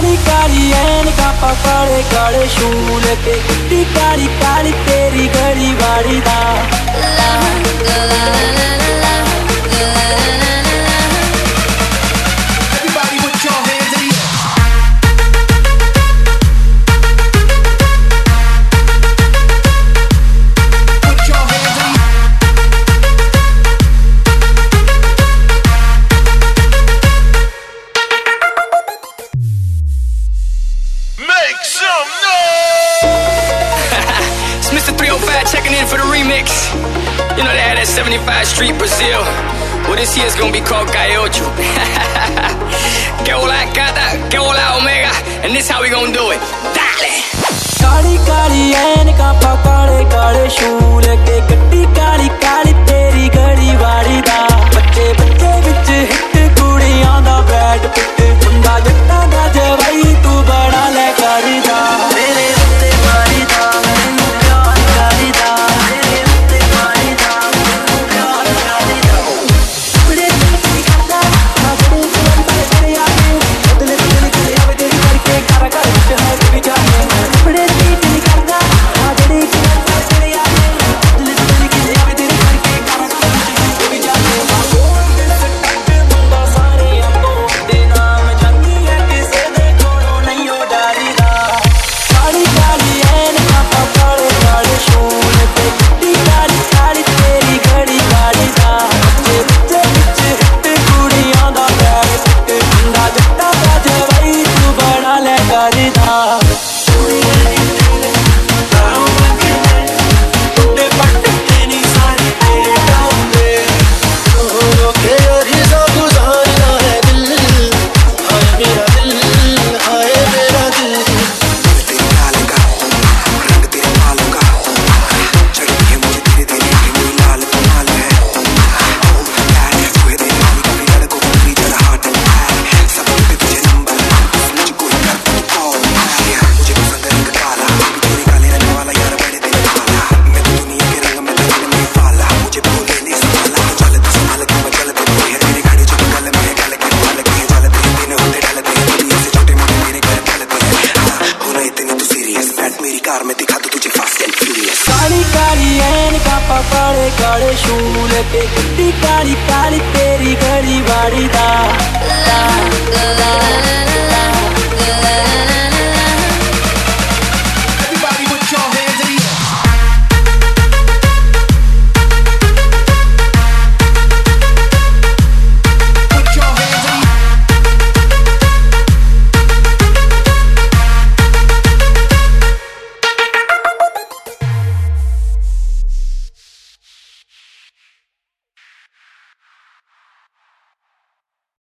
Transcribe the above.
काली काली ऐनका काले काले शूल के कितनी काली काली तेरी घड़ी वाड़ी दा। It's Mr. 305 checking in for the remix. You know they had that 75 Street Brazil. Well, this year's gonna be called Calle Ocho. Que hola gata, que hola omega, and this how we gonna do it. Dale. Kali Kali ऐनका काले काले शूल के कितनी काली काली तेरी घड़ी वाड़ी दा। बच्चे बच्चे बिच हिट कुड़ियां दा बैट पिट मुंडा जट्टा दा जवाई तू बड़ा ले करदा। मेरे उत्ते मारी दा मैनू प्यार करदा। मेरे उत्ते मारी दा मैनू प्यार करदा। बड़े दिल करदा बड़े दिल तेरे आगे दिल दिल के आवे तेरी करके घर घर विच है भी जाने। बड़े दिल करदा बड़े दिल तेरे आगे दिल दिल के आवे तेरी करके घर घर विच है भी जाने। दिल से टक मुंडा सारे आपको दे नाम जानी है किसे दे कोलों नहीं हो डरीदा। काली काली ऐनका काले काले शूल पे कितनी काली काली तेरी घड़ी वाड़ी दा। बच्चे बच्चे बिच हिट कुड़ियां दा बैट पिट मुंडा जट्टा दा जवाई तू बड़ा ले करदा। काली काली ऐनका काले काले शूल के कितनी काली काली तेरी घड़ी वाड़ी दा।